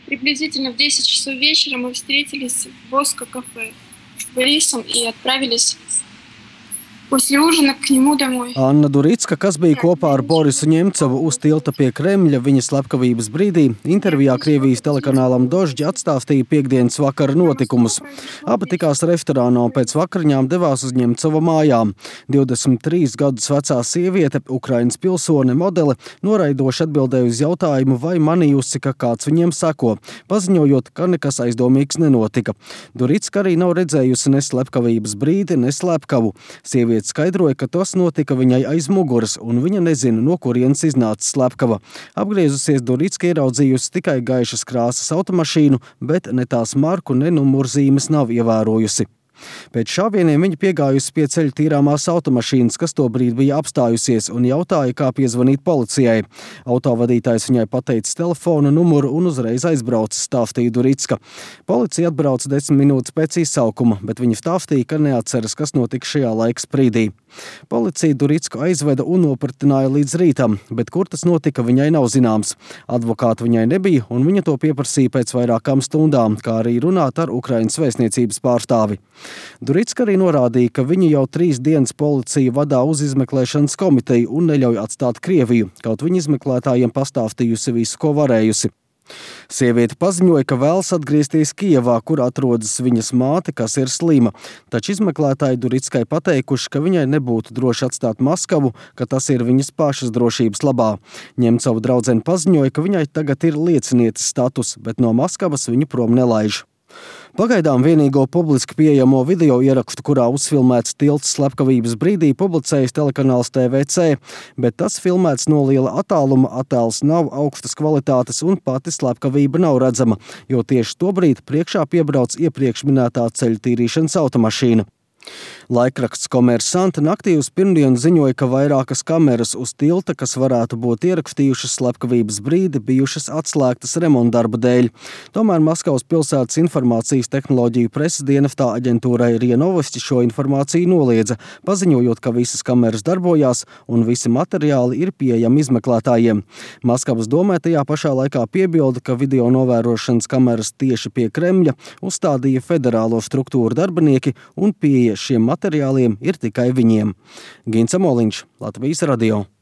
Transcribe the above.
Приблизительно в 10 часов вечера мы встретились в Боско-кафе с Борисом и отправились после ужина к нему домой. Anna Duricka, kas bija kopā ar Borisu Ņemcovu uz tilta pie Kremļa viņa slepkavības brīdī, intervijā Krievijas telekanālam Dožģi atstāstīja piektdienas vakara notikumus. Abi tikās restorānā un pēc vakariņām devās uz Ņemcova mājām. 23 gadus vecā sieviete, Ukrainas pilsone modele, noraidoši atbildēja uz jautājumu, vai manījusi, ka kāds viņiem seko, paziņojot, ka nekas aizdomīgs nenotika. Duricka arī nav redzējusi ne slepkavības brīdi, ne slepkavu. Sieviete skaidroja, ka tas notika viņai aiz muguras, un viņa nezina, no kurienes iznāca slepkava. Apgriezusies, Duricka ieraudzījusi tikai gaišas krāsas automašīnu, bet ne tās marku, ne numurzīmes nav ievērojusi. Pēc šāvieniem viņa piegājusi pie ceļa tīrāmās automašīnas, kas tobrīd bija apstājusies, un jautāja, kā piezvanīt policijai. Autovadītājs viņai pateica telefona numuru un uzreiz aizbrauca, stāstīja Duricka. Policija atbrauca 10 minūtes pēc izsaukuma, bet viņa stāstīja, ka neatceras, kas notika šajā laika sprīdī. Policija Duricku aizveda un nopratināja līdz rītam, bet kur tas notika, viņai nav zināms. Advokāta viņai nebija, un viņa to pieprasīja pēc vairākām stundām, kā arī runāt ar Ukrainas vēstniecības pārstāvi. Duricka arī norādīja, ka viņa jau 3 dienas policiju vadā uz izmeklēšanas komiteju un neļauj atstāt Krieviju, kaut viņa izmeklētājiem pastāstījusi visu, ko varējusi. Sieviete paziņoja, ka vēlas atgriezties Kijevā, kur atrodas viņas māte, kas ir slima, taču izmeklētāji Durickai pateikuši, ka viņai nebūtu droši atstāt Maskavu, ka tas ir viņas pašas drošības labā. Ņemcova draudzene paziņoja, ka viņai tagad ir liecinietes status, bet no Maskavas viņu prom nelaiž. Pagaidām vienīgo publiski pieejamo video ierakstu, kurā uzfilmēts tilts slepkavības brīdī, publicējis telekanāls TVC, bet tas filmēts no liela attāluma, attēls nav augstas kvalitātes un pati slepkavība nav redzama, jo tieši tobrīd priekšā piebrauc iepriekš minētā ceļu tīrīšanas automašīna. Laikraksts Komersanta naktī uz pirmdienu ziņoja, ka vairākas kameras uz tilta, kas varētu būt ierakstījušas slepkavības brīdi, bijušas atslēgtas remontdarba dēļ. Tomēr Maskavas pilsētas informācijas tehnoloģiju preses dienestā aģentūrai RIA Novosti šo informāciju noliedza, paziņojot, ka visas kameras darbojās un visi materiāli ir pieejami izmeklētājiem. Maskavas domē tajā pašā laikā piebilda, ka video novērošanas kameras tieši pie Kremļa uzstādīja federālo struktūru darbinieki un pieeja šiem materiāliem ir tikai viņiem. Gins Amoliņš, Latvijas radio.